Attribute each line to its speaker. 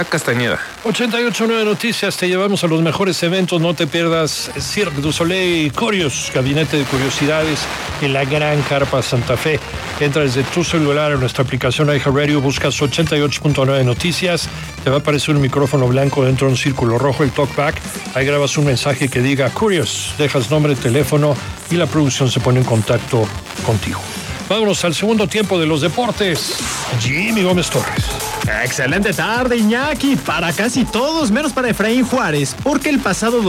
Speaker 1: Castañeda.
Speaker 2: 88.9 Noticias, te llevamos a los mejores eventos, no te pierdas Cirque du Soleil Curios, Gabinete de Curiosidades en la Gran Carpa Santa Fe. Entra desde tu celular en nuestra aplicación iHeartRadio, buscas 88.9 Noticias, te va a aparecer un micrófono blanco dentro de un círculo rojo, el talkback, ahí grabas un mensaje que diga Curious, dejas nombre, teléfono y la producción se pone en contacto contigo. Vámonos al segundo tiempo de los deportes. Jimmy Gómez Torres.
Speaker 3: Excelente tarde, Iñaki, para casi todos, menos para Efraín Juárez, porque el pasado